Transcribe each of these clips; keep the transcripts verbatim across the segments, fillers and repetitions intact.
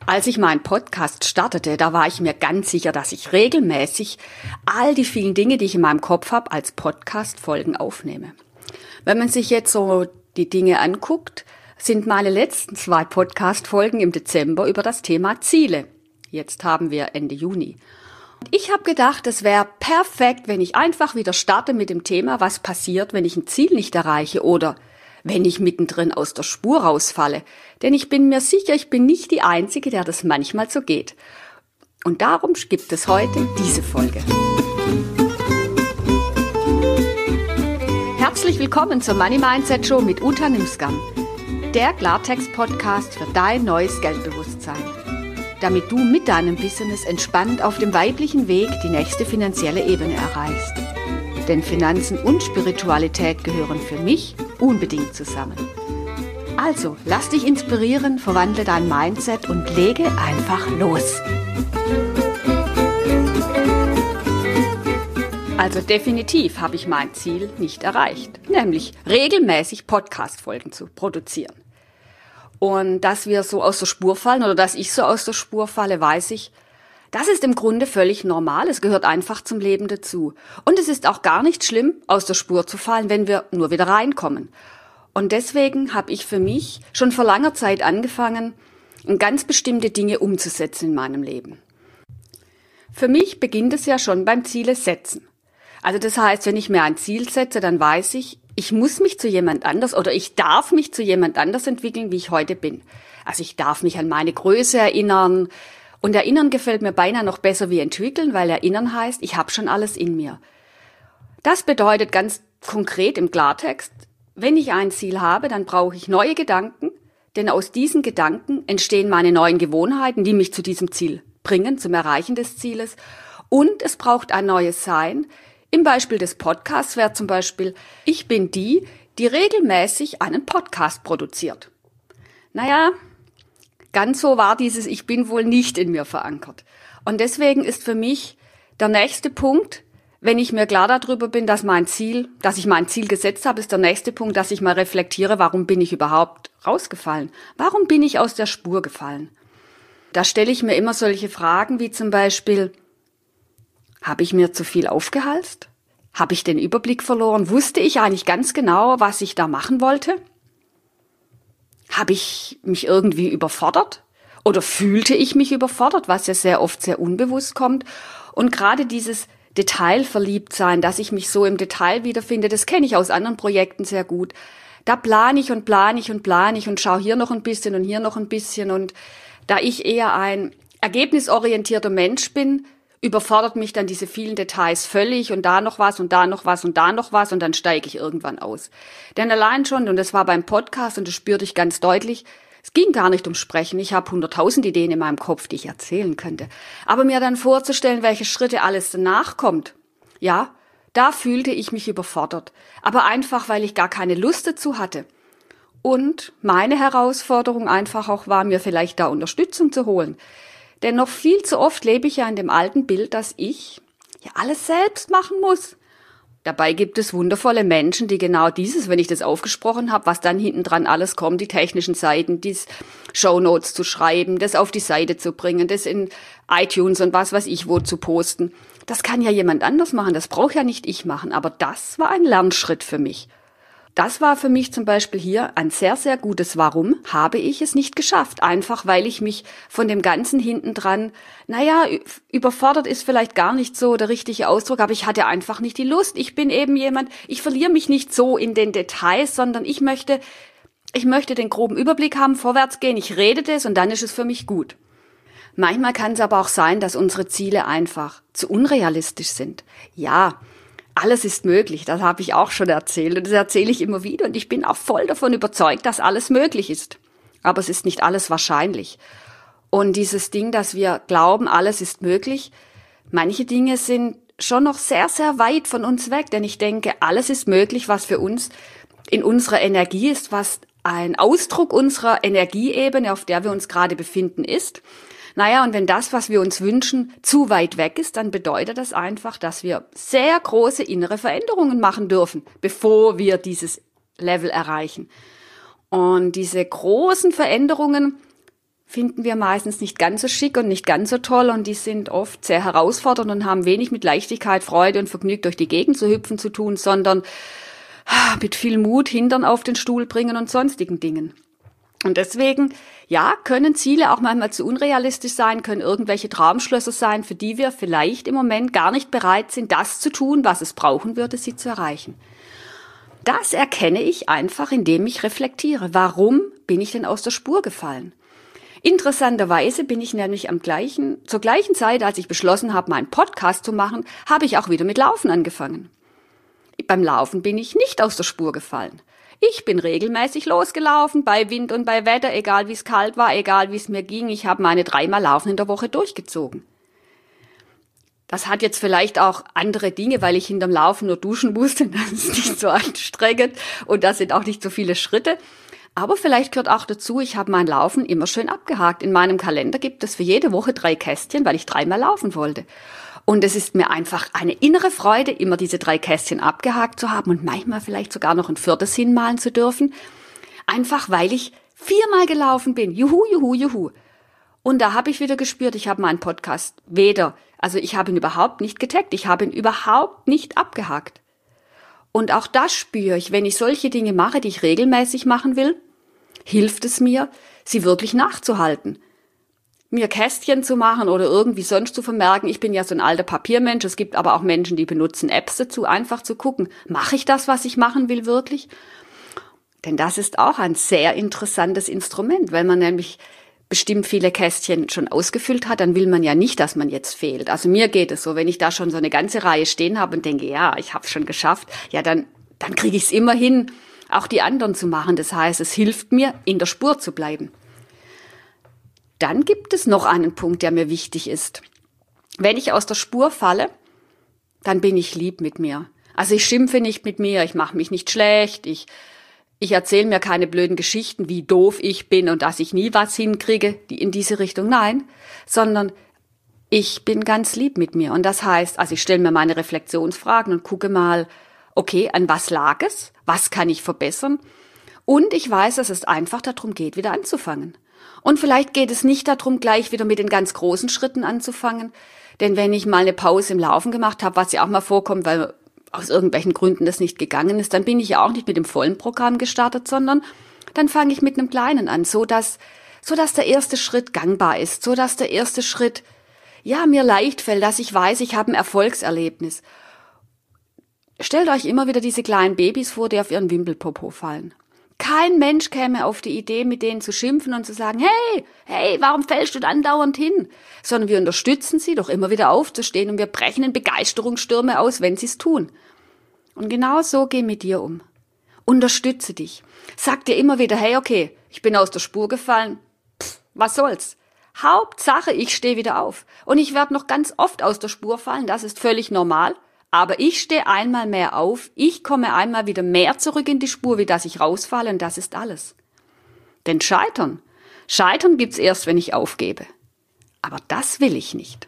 Als ich meinen Podcast startete, da war ich mir ganz sicher, dass ich regelmäßig all die vielen Dinge, die ich in meinem Kopf habe, als Podcast-Folgen aufnehme. Wenn man sich jetzt so die Dinge anguckt, sind meine letzten zwei Podcast-Folgen im Dezember über das Thema Ziele. Jetzt haben wir Ende Juni. Ich habe gedacht, es wäre perfekt, wenn ich einfach wieder starte mit dem Thema, was passiert, wenn ich ein Ziel nicht erreiche oder wenn ich mittendrin aus der Spur rausfalle. Denn ich bin mir sicher, ich bin nicht die Einzige, der das manchmal so geht. Und darum gibt es heute diese Folge. Herzlich willkommen zur Money Mindset Show mit Uta Nimsgam, der Klartext-Podcast für dein neues Geldbewusstsein, damit du mit deinem Business entspannt auf dem weiblichen Weg die nächste finanzielle Ebene erreichst. Denn Finanzen und Spiritualität gehören für mich unbedingt zusammen. Also, lass dich inspirieren, verwandle dein Mindset und lege einfach los. Also definitiv habe ich mein Ziel nicht erreicht, nämlich regelmäßig Podcast-Folgen zu produzieren. Und dass wir so aus der Spur fallen oder dass ich so aus der Spur falle, weiß ich, das ist im Grunde völlig normal. Es gehört einfach zum Leben dazu. Und es ist auch gar nicht schlimm, aus der Spur zu fallen, wenn wir nur wieder reinkommen. Und deswegen habe ich für mich schon vor langer Zeit angefangen, ganz bestimmte Dinge umzusetzen in meinem Leben. Für mich beginnt es ja schon beim Ziele setzen. Also das heißt, wenn ich mir ein Ziel setze, dann weiß ich, ich muss mich zu jemand anders oder ich darf mich zu jemand anders entwickeln, wie ich heute bin. Also ich darf mich an meine Größe erinnern. Und erinnern gefällt mir beinahe noch besser wie entwickeln, weil erinnern heißt, ich habe schon alles in mir. Das bedeutet ganz konkret im Klartext, wenn ich ein Ziel habe, dann brauche ich neue Gedanken, denn aus diesen Gedanken entstehen meine neuen Gewohnheiten, die mich zu diesem Ziel bringen, zum Erreichen des Zieles. Und es braucht ein neues Sein. Im Beispiel des Podcasts wäre zum Beispiel, ich bin die, die regelmäßig einen Podcast produziert. Naja, ganz so war dieses Ich bin wohl nicht in mir verankert. Und deswegen ist für mich der nächste Punkt, wenn ich mir klar darüber bin, dass mein Ziel, dass ich mein Ziel gesetzt habe, ist der nächste Punkt, dass ich mal reflektiere, warum bin ich überhaupt rausgefallen? Warum bin ich aus der Spur gefallen? Da stelle ich mir immer solche Fragen wie zum Beispiel, habe ich mir zu viel aufgehalst? Habe ich den Überblick verloren? Wusste ich eigentlich ganz genau, was ich da machen wollte? Habe ich mich irgendwie überfordert? Oder fühlte ich mich überfordert, was ja sehr oft sehr unbewusst kommt? Und gerade dieses Detailverliebtsein, dass ich mich so im Detail wiederfinde, das kenne ich aus anderen Projekten sehr gut. Da plane ich und plane ich und plane ich und schaue hier noch ein bisschen und hier noch ein bisschen. Und da ich eher ein ergebnisorientierter Mensch bin, überfordert mich dann diese vielen Details völlig und da noch was und da noch was und da noch was und dann steige ich irgendwann aus. Denn allein schon, und das war beim Podcast und das spürte ich ganz deutlich, es ging gar nicht ums Sprechen. Ich habe hunderttausend Ideen in meinem Kopf, die ich erzählen könnte. Aber mir dann vorzustellen, welche Schritte alles danach kommt, ja, da fühlte ich mich überfordert. Aber einfach, weil ich gar keine Lust dazu hatte. Und meine Herausforderung einfach auch war, mir vielleicht da Unterstützung zu holen. Denn noch viel zu oft lebe ich ja in dem alten Bild, dass ich ja alles selbst machen muss. Dabei gibt es wundervolle Menschen, die genau dieses, wenn ich das aufgesprochen habe, was dann hinten dran alles kommt, die technischen Seiten, die Shownotes zu schreiben, das auf die Seite zu bringen, das in iTunes und was weiß ich wo zu posten. Das kann ja jemand anders machen, das brauche ja nicht ich machen, aber das war ein Lernschritt für mich. Das war für mich zum Beispiel hier ein sehr, sehr gutes Warum habe ich es nicht geschafft. Einfach, weil ich mich von dem Ganzen hinten dran, naja, überfordert ist vielleicht gar nicht so der richtige Ausdruck, aber ich hatte einfach nicht die Lust. Ich bin eben jemand, ich verliere mich nicht so in den Details, sondern ich möchte, ich möchte den groben Überblick haben, vorwärts gehen, ich rede das und dann ist es für mich gut. Manchmal kann es aber auch sein, dass unsere Ziele einfach zu unrealistisch sind. Ja, alles ist möglich, das habe ich auch schon erzählt und das erzähle ich immer wieder und ich bin auch voll davon überzeugt, dass alles möglich ist. Aber es ist nicht alles wahrscheinlich. Und dieses Ding, dass wir glauben, alles ist möglich, manche Dinge sind schon noch sehr, sehr weit von uns weg, denn ich denke, alles ist möglich, was für uns in unserer Energie ist, was ein Ausdruck unserer Energieebene, auf der wir uns gerade befinden, ist. Naja, und wenn das, was wir uns wünschen, zu weit weg ist, dann bedeutet das einfach, dass wir sehr große innere Veränderungen machen dürfen, bevor wir dieses Level erreichen. Und diese großen Veränderungen finden wir meistens nicht ganz so schick und nicht ganz so toll und die sind oft sehr herausfordernd und haben wenig mit Leichtigkeit, Freude und Vergnügen durch die Gegend zu hüpfen zu tun, sondern mit viel Mut Hintern auf den Stuhl bringen und sonstigen Dingen. Und deswegen, ja, können Ziele auch manchmal zu unrealistisch sein, können irgendwelche Traumschlösser sein, für die wir vielleicht im Moment gar nicht bereit sind, das zu tun, was es brauchen würde, sie zu erreichen. Das erkenne ich einfach, indem ich reflektiere. Warum bin ich denn aus der Spur gefallen? Interessanterweise bin ich nämlich am gleichen, zur gleichen Zeit, als ich beschlossen habe, meinen Podcast zu machen, habe ich auch wieder mit Laufen angefangen. Beim Laufen bin ich nicht aus der Spur gefallen. Ich bin regelmäßig losgelaufen, bei Wind und bei Wetter, egal wie es kalt war, egal wie es mir ging. Ich habe meine dreimal Laufen in der Woche durchgezogen. Das hat jetzt vielleicht auch andere Dinge, weil ich hinterm Laufen nur duschen musste. Das ist nicht so anstrengend und das sind auch nicht so viele Schritte. Aber vielleicht gehört auch dazu, ich habe mein Laufen immer schön abgehakt. In meinem Kalender gibt es für jede Woche drei Kästchen, weil ich dreimal laufen wollte. Und es ist mir einfach eine innere Freude, immer diese drei Kästchen abgehakt zu haben und manchmal vielleicht sogar noch ein viertes hinmalen zu dürfen. Einfach, weil ich viermal gelaufen bin. Juhu, juhu, juhu. Und da habe ich wieder gespürt, ich habe meinen Podcast weder, also ich habe ihn überhaupt nicht getaggt, ich habe ihn überhaupt nicht abgehakt. Und auch das spüre ich, wenn ich solche Dinge mache, die ich regelmäßig machen will, hilft es mir, sie wirklich nachzuhalten. Mir Kästchen zu machen oder irgendwie sonst zu vermerken. Ich bin ja so ein alter Papiermensch. Es gibt aber auch Menschen, die benutzen Apps dazu, einfach zu gucken, mache ich das, was ich machen will, wirklich? Denn das ist auch ein sehr interessantes Instrument, weil man nämlich bestimmt viele Kästchen schon ausgefüllt hat, dann will man ja nicht, dass man jetzt fehlt. Also mir geht es so, wenn ich da schon so eine ganze Reihe stehen habe und denke, ja, ich habe es schon geschafft, ja, dann, dann kriege ich es immer hin, auch die anderen zu machen. Das heißt, es hilft mir, in der Spur zu bleiben. Dann gibt es noch einen Punkt, der mir wichtig ist. Wenn ich aus der Spur falle, dann bin ich lieb mit mir. Also ich schimpfe nicht mit mir, ich mache mich nicht schlecht, ich, ich erzähle mir keine blöden Geschichten, wie doof ich bin und dass ich nie was hinkriege, die in diese Richtung, nein, sondern ich bin ganz lieb mit mir. Und das heißt, also ich stelle mir meine Reflexionsfragen und gucke mal, okay, an was lag es, was kann ich verbessern? Und ich weiß, dass es einfach darum geht, wieder anzufangen. Und vielleicht geht es nicht darum, gleich wieder mit den ganz großen Schritten anzufangen. Denn wenn ich mal eine Pause im Laufen gemacht habe, was ja auch mal vorkommt, weil aus irgendwelchen Gründen das nicht gegangen ist, dann bin ich ja auch nicht mit dem vollen Programm gestartet, sondern dann fange ich mit einem kleinen an, so dass, so dass der erste Schritt gangbar ist, so dass der erste Schritt, ja, mir leicht fällt, dass ich weiß, ich habe ein Erfolgserlebnis. Stellt euch immer wieder diese kleinen Babys vor, die auf ihren Wimpelpopo fallen. Kein Mensch käme auf die Idee, mit denen zu schimpfen und zu sagen, hey, hey, warum fällst du andauernd hin? Sondern wir unterstützen sie, doch immer wieder aufzustehen und wir brechen in Begeisterungsstürme aus, wenn sie es tun. Und genau so geh mit dir um. Unterstütze dich. Sag dir immer wieder, hey, okay, ich bin aus der Spur gefallen. Pff, was soll's? Hauptsache, ich stehe wieder auf. Und ich werde noch ganz oft aus der Spur fallen, das ist völlig normal. Aber ich stehe einmal mehr auf, ich komme einmal wieder mehr zurück in die Spur, wie dass ich rausfalle und das ist alles. Denn Scheitern, Scheitern gibt's erst, wenn ich aufgebe. Aber das will ich nicht.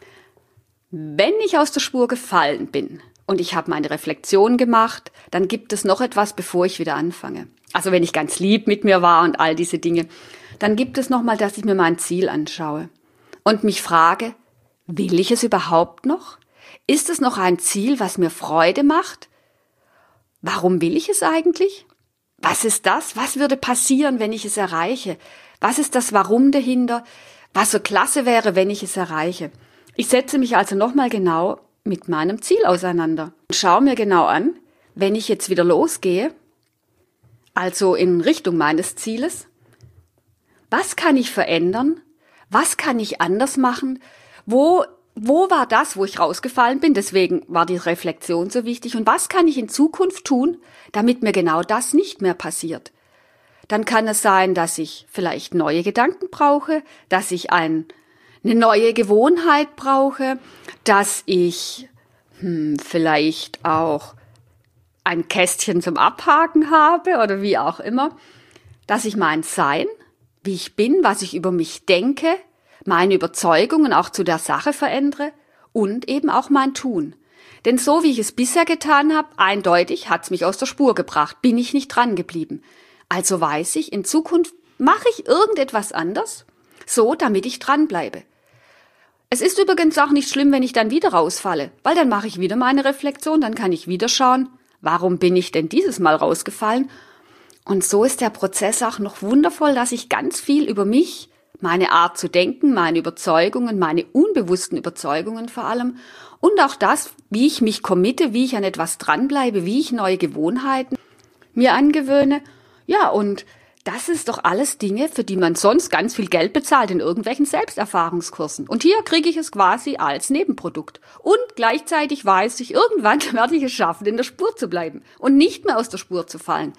Wenn ich aus der Spur gefallen bin und ich habe meine Reflexion gemacht, dann gibt es noch etwas, bevor ich wieder anfange. Also wenn ich ganz lieb mit mir war und all diese Dinge, dann gibt es nochmal, dass ich mir mein Ziel anschaue und mich frage, will ich es überhaupt noch? Ist es noch ein Ziel, was mir Freude macht? Warum will ich es eigentlich? Was ist das? Was würde passieren, wenn ich es erreiche? Was ist das Warum dahinter? Was so klasse wäre, wenn ich es erreiche? Ich setze mich also nochmal genau mit meinem Ziel auseinander und schaue mir genau an, wenn ich jetzt wieder losgehe, also in Richtung meines Zieles, was kann ich verändern? Was kann ich anders machen? Wo Wo war das, wo ich rausgefallen bin? Deswegen war die Reflexion so wichtig. Und was kann ich in Zukunft tun, damit mir genau das nicht mehr passiert? Dann kann es sein, dass ich vielleicht neue Gedanken brauche, dass ich ein, eine neue Gewohnheit brauche, dass ich hm, vielleicht auch ein Kästchen zum Abhaken habe oder wie auch immer, dass ich mein Sein, wie ich bin, was ich über mich denke, meine Überzeugungen auch zu der Sache verändere und eben auch mein Tun. Denn so wie ich es bisher getan habe, eindeutig hat's mich aus der Spur gebracht, bin ich nicht dran geblieben. Also weiß ich, in Zukunft mache ich irgendetwas anders so damit ich dranbleibe. Es ist übrigens auch nicht schlimm, wenn ich dann wieder rausfalle, weil dann mache ich wieder meine Reflexion, dann kann ich wieder schauen, warum bin ich denn dieses Mal rausgefallen? Und so ist der Prozess auch noch wundervoll, dass ich ganz viel über mich, meine Art zu denken, meine Überzeugungen, meine unbewussten Überzeugungen vor allem und auch das, wie ich mich committe, wie ich an etwas dranbleibe, wie ich neue Gewohnheiten mir angewöhne. Ja, und das ist doch alles Dinge, für die man sonst ganz viel Geld bezahlt in irgendwelchen Selbsterfahrungskursen. Und hier kriege ich es quasi als Nebenprodukt. Und gleichzeitig weiß ich, irgendwann werde ich es schaffen, in der Spur zu bleiben und nicht mehr aus der Spur zu fallen.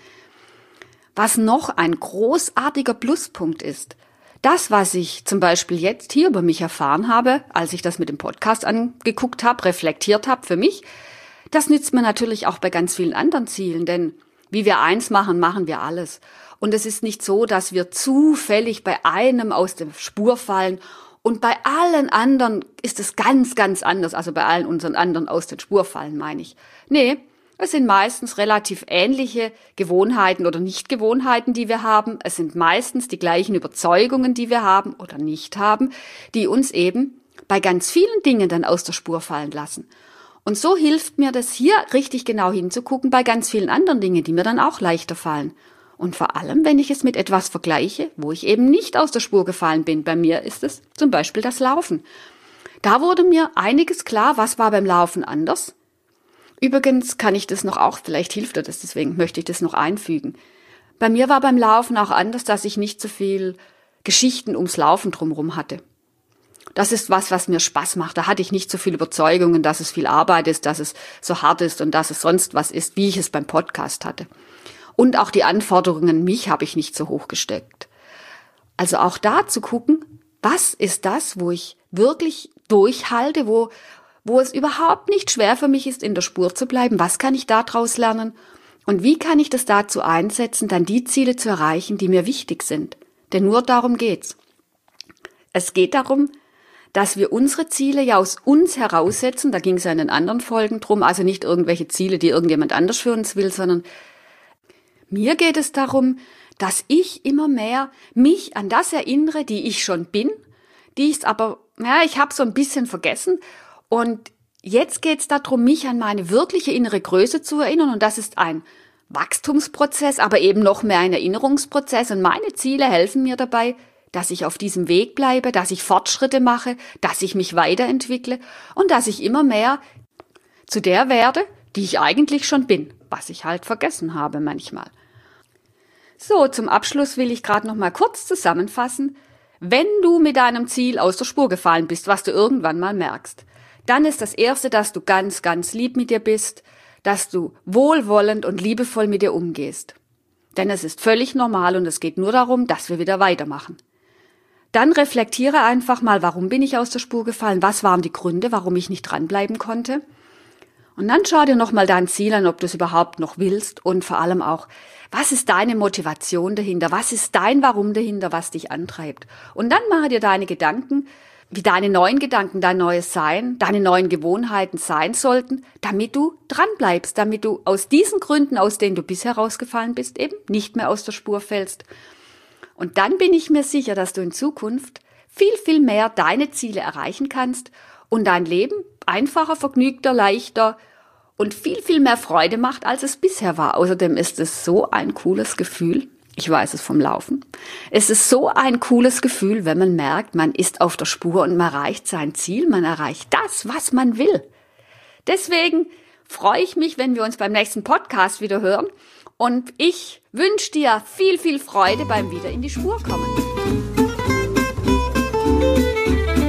Was noch ein großartiger Pluspunkt ist, das, was ich zum Beispiel jetzt hier über mich erfahren habe, als ich das mit dem Podcast angeguckt habe, reflektiert habe für mich, das nützt mir natürlich auch bei ganz vielen anderen Zielen, denn wie wir eins machen, machen wir alles. Und es ist nicht so, dass wir zufällig bei einem aus der Spur fallen und bei allen anderen ist es ganz, ganz anders. Also bei allen unseren anderen aus der Spur fallen, meine ich. Nee, es sind meistens relativ ähnliche Gewohnheiten oder Nichtgewohnheiten, die wir haben. Es sind meistens die gleichen Überzeugungen, die wir haben oder nicht haben, die uns eben bei ganz vielen Dingen dann aus der Spur fallen lassen. Und so hilft mir das hier richtig genau hinzugucken bei ganz vielen anderen Dingen, die mir dann auch leichter fallen. Und vor allem, wenn ich es mit etwas vergleiche, wo ich eben nicht aus der Spur gefallen bin. Bei mir ist es zum Beispiel das Laufen. Da wurde mir einiges klar, was war beim Laufen anders. Übrigens kann ich das noch auch, vielleicht hilft dir das, deswegen möchte ich das noch einfügen. Bei mir war beim Laufen auch anders, dass ich nicht so viel Geschichten ums Laufen drumherum hatte. Das ist was, was mir Spaß macht. Da hatte ich nicht so viel Überzeugungen, dass es viel Arbeit ist, dass es so hart ist und dass es sonst was ist, wie ich es beim Podcast hatte. Und auch die Anforderungen an mich habe ich nicht so hoch gesteckt. Also auch da zu gucken, was ist das, wo ich wirklich durchhalte, wo, wo es überhaupt nicht schwer für mich ist, in der Spur zu bleiben. Was kann ich daraus lernen? Und wie kann ich das dazu einsetzen, dann die Ziele zu erreichen, die mir wichtig sind? Denn nur darum geht's. Es geht darum, dass wir unsere Ziele ja aus uns heraussetzen. Da ging es ja in den anderen Folgen drum. Also nicht irgendwelche Ziele, die irgendjemand anders für uns will, sondern mir geht es darum, dass ich immer mehr mich an das erinnere, die ich schon bin, die ich aber, ja, ich habe so ein bisschen vergessen. Und jetzt geht es darum, mich an meine wirkliche innere Größe zu erinnern. Und das ist ein Wachstumsprozess, aber eben noch mehr ein Erinnerungsprozess. Und meine Ziele helfen mir dabei, dass ich auf diesem Weg bleibe, dass ich Fortschritte mache, dass ich mich weiterentwickle und dass ich immer mehr zu der werde, die ich eigentlich schon bin, was ich halt vergessen habe manchmal. So, zum Abschluss will ich gerade noch mal kurz zusammenfassen. Wenn du mit deinem Ziel aus der Spur gefallen bist, was du irgendwann mal merkst, dann ist das Erste, dass du ganz, ganz lieb mit dir bist, dass du wohlwollend und liebevoll mit dir umgehst. Denn es ist völlig normal und es geht nur darum, dass wir wieder weitermachen. Dann reflektiere einfach mal, warum bin ich aus der Spur gefallen, was waren die Gründe, warum ich nicht dranbleiben konnte. Und dann schau dir nochmal dein Ziel an, ob du es überhaupt noch willst und vor allem auch, was ist deine Motivation dahinter, was ist dein Warum dahinter, was dich antreibt. Und dann mache dir deine Gedanken, wie deine neuen Gedanken, dein neues Sein, deine neuen Gewohnheiten sein sollten, damit du dranbleibst, damit du aus diesen Gründen, aus denen du bisher rausgefallen bist, eben nicht mehr aus der Spur fällst. Und dann bin ich mir sicher, dass du in Zukunft viel, viel mehr deine Ziele erreichen kannst und dein Leben einfacher, vergnügter, leichter und viel, viel mehr Freude macht, als es bisher war. Außerdem ist es so ein cooles Gefühl. Ich weiß es vom Laufen. Es ist so ein cooles Gefühl, wenn man merkt, man ist auf der Spur und man erreicht sein Ziel, man erreicht das, was man will. Deswegen freue ich mich, wenn wir uns beim nächsten Podcast wieder hören und ich wünsche dir viel, viel Freude beim wieder in die Spur kommen.